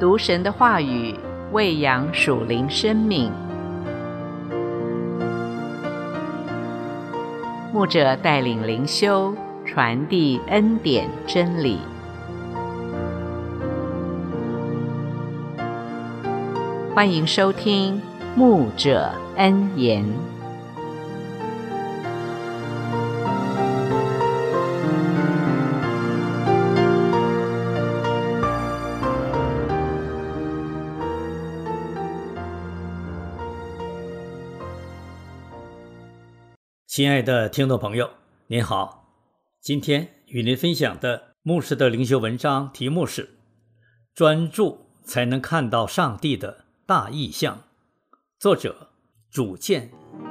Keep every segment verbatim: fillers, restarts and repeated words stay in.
读神的话语，喂养属灵生命。牧者带领灵修，传递恩典真理。欢迎收听牧者恩言。 亲爱的听众朋友，您好，今天与您分享的牧师的灵修文章题目是专注才能看到上帝的大意象，作者主见。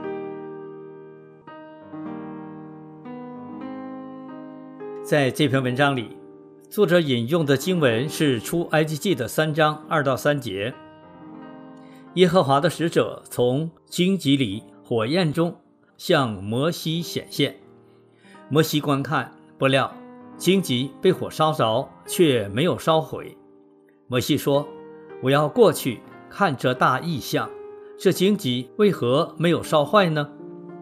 在这篇文章里，作者引用的经文是出埃及记的三章二到三节。耶和华的使者从荆棘里火焰中向摩西显现，摩西观看，不料荆棘被火烧着，却没有烧毁。摩西说：我要过去看这大异象，这荆棘为何没有烧坏呢？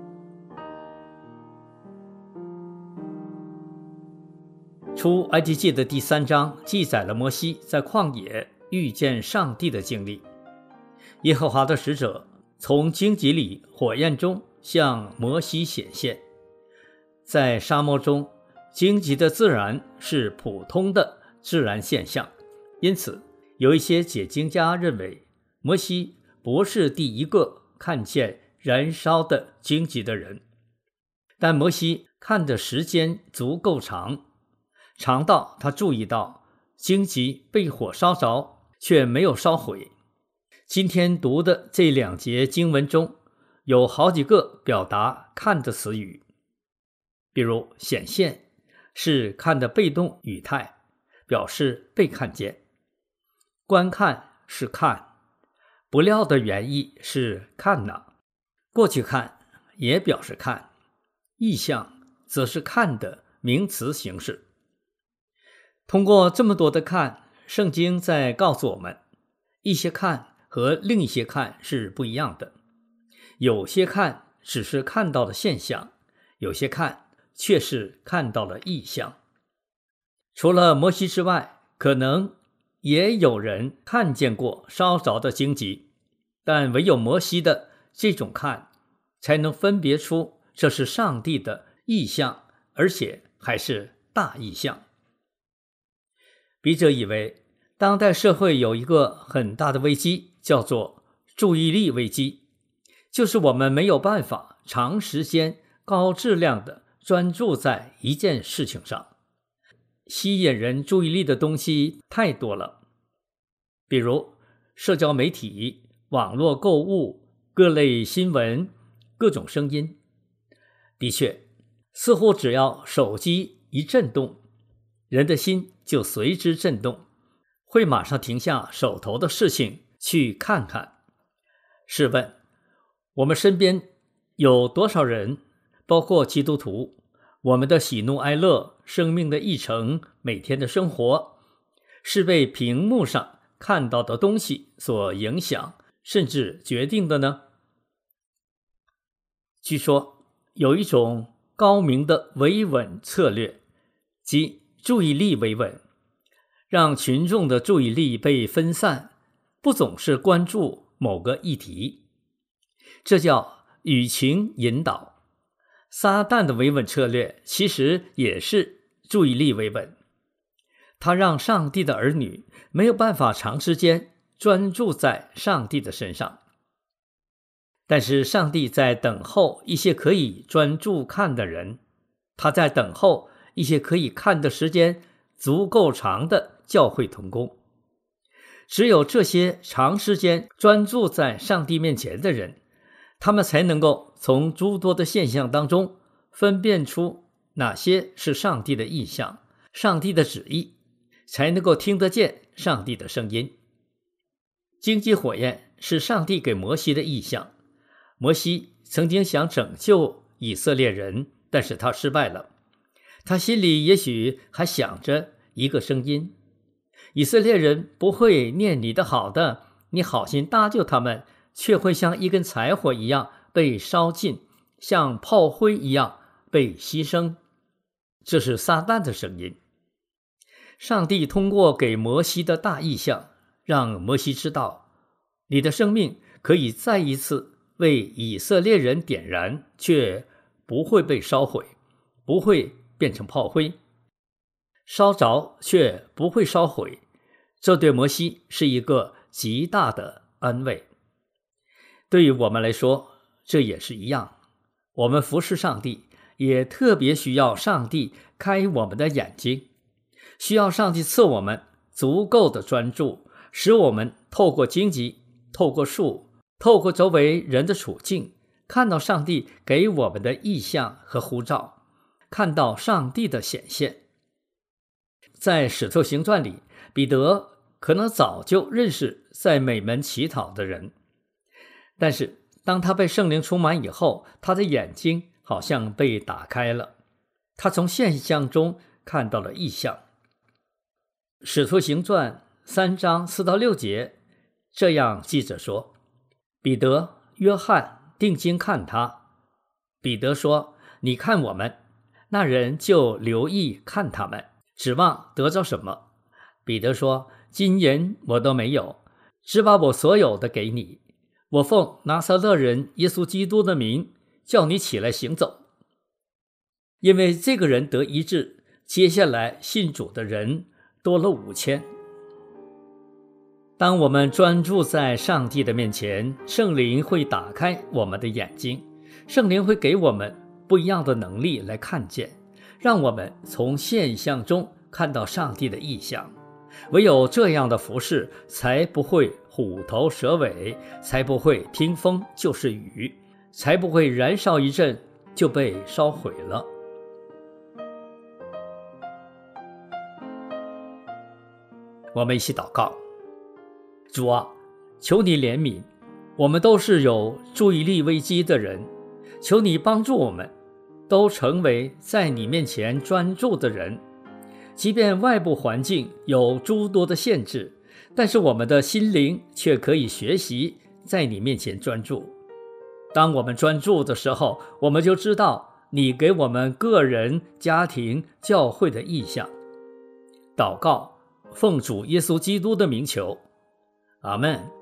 出埃及记的第三章记载了摩西在旷野遇见上帝的经历。耶和华的使者从荆棘里火焰中向摩西显现。在沙漠中，荆棘的自然是普通的自然现象，因此有一些解经家认为摩西不是第一个看见燃烧的荆棘的人，但摩西看的时间足够长，长到他注意到荆棘被火烧着，却没有烧毁。今天读的这两节经文中有好几个表达看的词语，比如显现是看的被动语态，表示被看见；观看是看，不料的原意是看哪，过去看也表示看，意象则是看的名词形式。通过这么多的看，圣经在告诉我们，一些看和另一些看是不一样的。有些看只是看到了现象，有些看却是看到了意象。除了摩西之外，可能也有人看见过烧着的荆棘，但唯有摩西的这种看才能分别出这是上帝的意象，而且还是大意象。笔者以为当代社会有一个很大的危机，叫做注意力危机，就是我们没有办法长时间高质量的专注在一件事情上。吸引人注意力的东西太多了，比如社交媒体、网络购物、各类新闻、各种声音。的确，似乎只要手机一震动，人的心就随之震动，会马上停下手头的事情去看看。试问我们身边有多少人，包括基督徒，我们的喜怒哀乐、生命的议程、每天的生活，是被屏幕上看到的东西所影响，甚至决定的呢？据说有一种高明的维稳策略，即注意力维稳，让群众的注意力被分散，不总是关注某个议题，这叫语情引导。撒旦的维稳策略其实也是注意力维稳，它让上帝的儿女没有办法长时间专注在上帝的身上。但是上帝在等候一些可以专注看的人，他在等候一些可以看的时间足够长的教会同工。只有这些长时间专注在上帝面前的人，他们才能够从诸多的现象当中分辨出哪些是上帝的意象、上帝的旨意，才能够听得见上帝的声音。荆棘火焰是上帝给摩西的意象，摩西曾经想拯救以色列人，但是他失败了。他心里也许还想着一个声音， 以色列人不会念你的好的，你好心搭救他们，却会像一根柴火一样被烧尽，像炮灰一样被牺牲。这是撒旦的声音。上帝通过给摩西的大异象，让摩西知道，你的生命可以再一次为以色列人点燃，却不会被烧毁，不会变成炮灰，烧着却不会烧毁。这对摩西是一个极大的安慰。对于我们来说，这也是一样。我们服侍上帝，也特别需要上帝开我们的眼睛，需要上帝赐我们足够的专注，使我们透过荆棘，透过树，透过周围人的处境，看到上帝给我们的意象和呼召，看到上帝的显现。在使徒行传里，彼得可能早就认识在美门乞讨的人，但是当他被圣灵充满以后，他的眼睛好像被打开了，他从现象中看到了异象。使徒行传三章四到六节这样记着说，彼得、约翰定睛看他，彼得说，你看我们，那人就留意看他们，指望得着什么。彼得说，金银我都没有，只把我所有的给你，我奉拿撒勒人耶稣基督的名，叫你起来行走。因为这个人得医治，接下来信主的人多了五千。当我们专注在上帝的面前，圣灵会打开我们的眼睛，圣灵会给我们不一样的能力来看见，让我们从现象中看到上帝的意象。唯有这样的服事，才不会虎头蛇尾，才不会听风就是雨，才不会燃烧一阵就被烧毁了。我们一起祷告。主啊，求你怜悯，我们都是有注意力危机的人，求你帮助我们都成为在你面前专注的人。即便外部环境有诸多的限制，但是我们的心灵却可以学习在你面前专注。当我们专注的时候，我们就知道你给我们个人、家庭、教会的意向。祷告，奉主耶稣基督的名求，阿们。